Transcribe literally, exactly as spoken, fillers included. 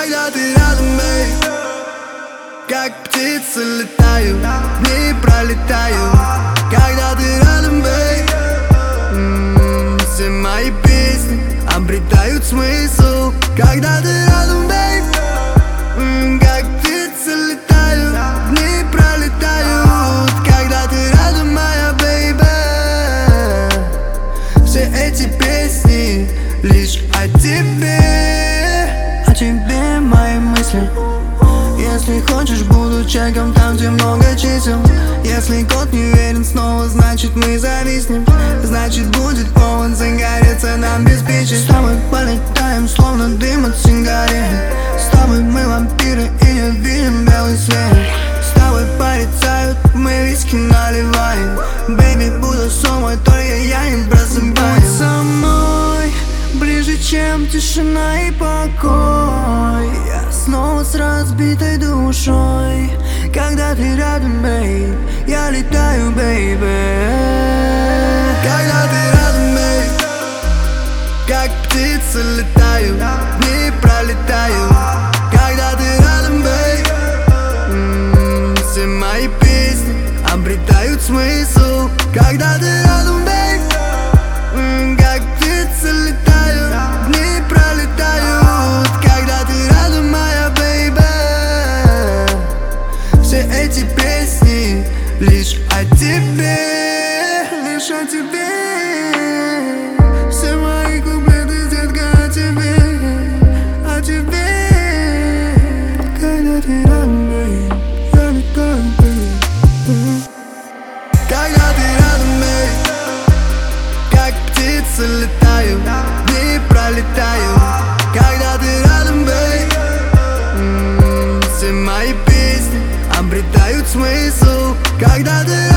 Когда ты рядом, бейб, как птицы летаю, дни пролетаю. Когда ты рядом, бейб, м-м, все мои песни обретают смысл. Когда ты рядом, бейб, м-м, как птицы летаю, дни пролетают. Когда ты рядом, моя бейбе, все эти песни лишь о тебе. О тебе мои мысли. Если хочешь, буду чеком там, где много чисел. Если код не верен снова, значит мы зависнем. Значит будет повод загореться нам без печи. С тобой полетаем, словно дым от сигарет. С тобой мы вампиры и не видим белый свет. С тобой порицают, мы виски наливаем. Бэйби, буду со мной, только я не просыпаюсь. Будь со мной, ближе, чем тишина и покой. Я снова с разбитой душой. Когда ты рядом, бейб, я летаю, бейби. Когда ты рядом, бейб, как птицы летаю, дни пролетаю. Когда ты рядом, бейб, м-м, все мои песни обретают смысл. Когда ты рядом, бейб, м-м, как птицы летаю, дни пролетают. Когда ты рядом, моя бейбе, все эти песни лишь о тебе, лишь о тебе. Все мои куплеты, детка, о тебе, о тебе. Когда ты рядом, бейб, я летаю, бейб. Когда ты рядом, бейб, как птицы летаю, дни пролетаю. Когда ты рядом, бейб, м-м, все мои песни обретают смысл. Когда ты